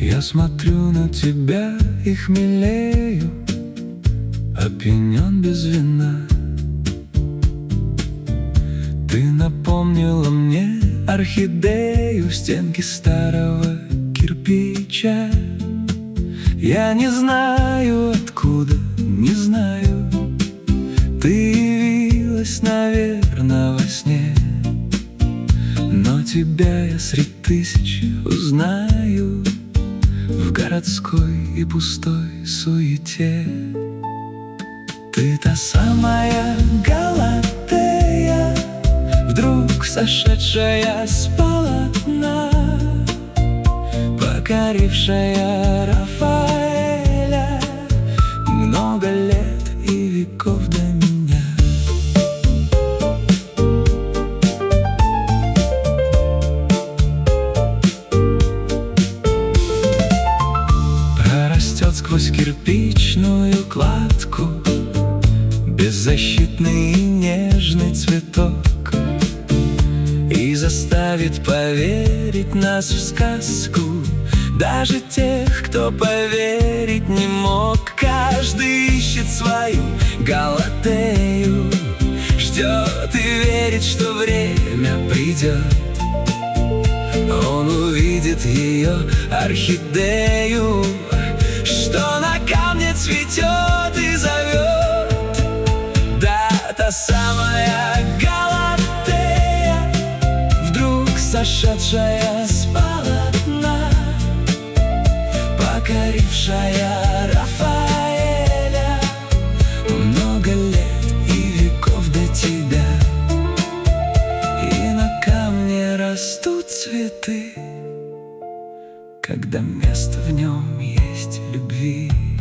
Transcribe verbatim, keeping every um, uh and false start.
Я смотрю на тебя и хмелею, опьянен без вина. Ты напомнила мне орхидею, стенки старого кирпича. Я не знаю откуда, не знаю. Ты явилась, наверное, во сне, но тебя я средь тысяч узнаю в городской и пустой суете. Ты та самая Галатея, вдруг сошедшая с полотна, покорившая Рафаэля много лет и веков до меня. Прорастет сквозь кирпичную кладку беззащитный и нежный цветок и заставит поверить нас в сказку даже тех, кто поверить не мог. Каждый ищет свою Галатею, ждет и верит, что время придет. Он увидит ее орхидею, что на камне цветет и зовет. Да, та самая Галатея, вдруг сошедшая с полотна, покорившая Рафаэля много лет и веков до тебя. И на камне растут цветы, когда место в нем есть любви.